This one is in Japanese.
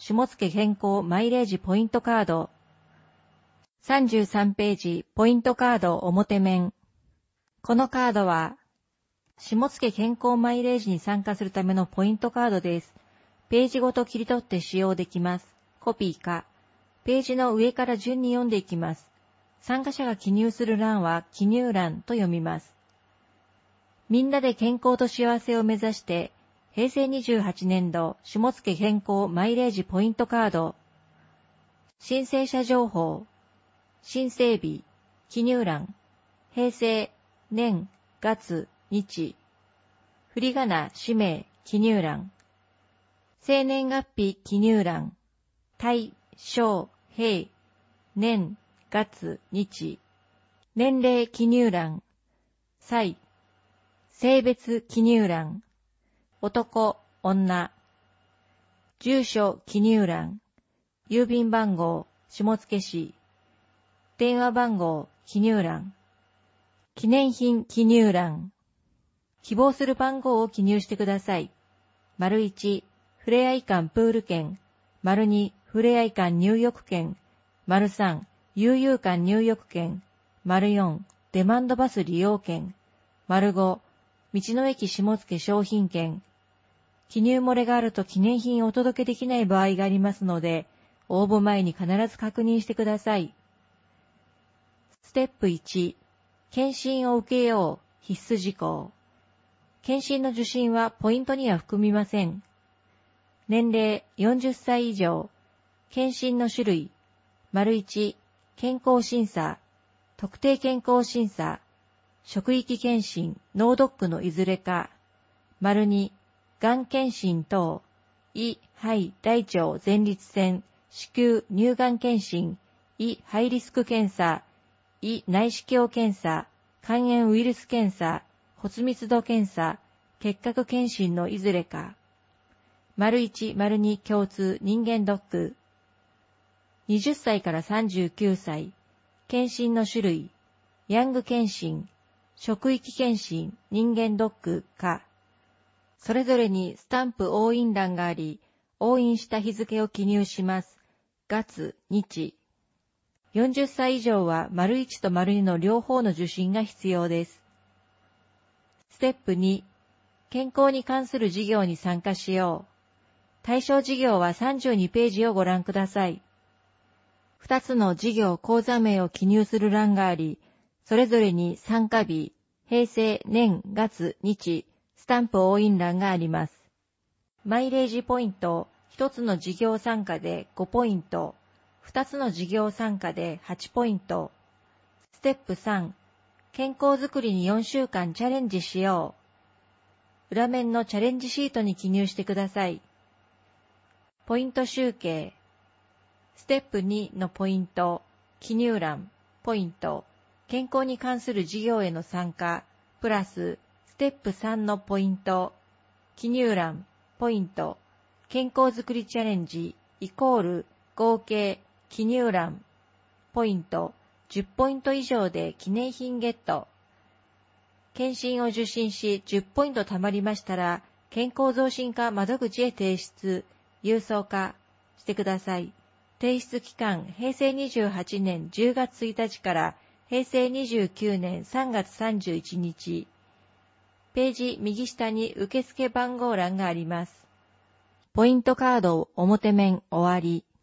下野健康マイレージポイントカード。33ページ、ポイントカード表面。このカードは、下野健康マイレージに参加するためのポイントカードです。ページごと切り取って使用できます。コピーか。ページの上から順に読んでいきます。参加者が記入する欄は記入欄と読みます。みんなで健康と幸せを目指して、平成28年度下野健康マイレージポイントカード。申請者情報。申請日。記入欄。平成、年、月、日。振り仮名、氏名、記入欄。生年月日、記入欄。対、小、平、年、月、日。年齢、記入欄。歳。性別、記入欄。男、女。住所、記入欄。郵便番号、下野市。電話番号、記入欄。記念品、記入欄。希望する番号を記入してください。丸1、ふれあい館プール券。丸2、ふれあい館入浴券。丸3、悠々館入浴券。丸4、デマンドバス利用券。丸5、道の駅下野商品券。記入漏れがあると記念品をお届けできない場合がありますので、応募前に必ず確認してください。ステップ1、検診を受けよう、必須事項。検診の受診はポイントには含みません。年齢40歳以上。検診の種類。丸1、健康審査。特定健康審査。職域検診、脳ドックのいずれか。丸2、がん検診等。胃、肺、大腸、前立腺、子宮、乳がん検診、胃、ハイリスク検査、胃内視鏡検査、肝炎ウイルス検査、骨密度検査、結核検診のいずれか。丸1、丸2共通人間ドック。20歳から39歳。検診の種類。ヤング検診、職域検診、人間ドックか。それぞれにスタンプ押印欄があり、押印した日付を記入します。月、日。40歳以上は丸1と丸2の両方の受診が必要です。ステップ2、健康に関する事業に参加しよう。対象事業は32ページをご覧ください。2つの事業口座名を記入する欄があり、それぞれに参加日、平成、年、月、日、スタンプ押印欄があります。マイレージポイント、1つの事業参加で5ポイント、2つの事業参加で8ポイント。ステップ3、健康づくりに4週間チャレンジしよう。裏面のチャレンジシートに記入してください。ポイント集計。ステップ2のポイント、記入欄、ポイント、健康に関する事業への参加、プラス、ステップ3のポイント、記入欄、ポイント、健康づくりチャレンジ、イコール、合計、記入欄、ポイント、10ポイント以上で記念品ゲット。検診を受診し10ポイント貯まりましたら、健康増進課窓口へ提出、郵送化してください。提出期間、平成28年10月1日から平成29年3月31日。ページ右下に受付番号欄があります。ポイントカード表面終わり。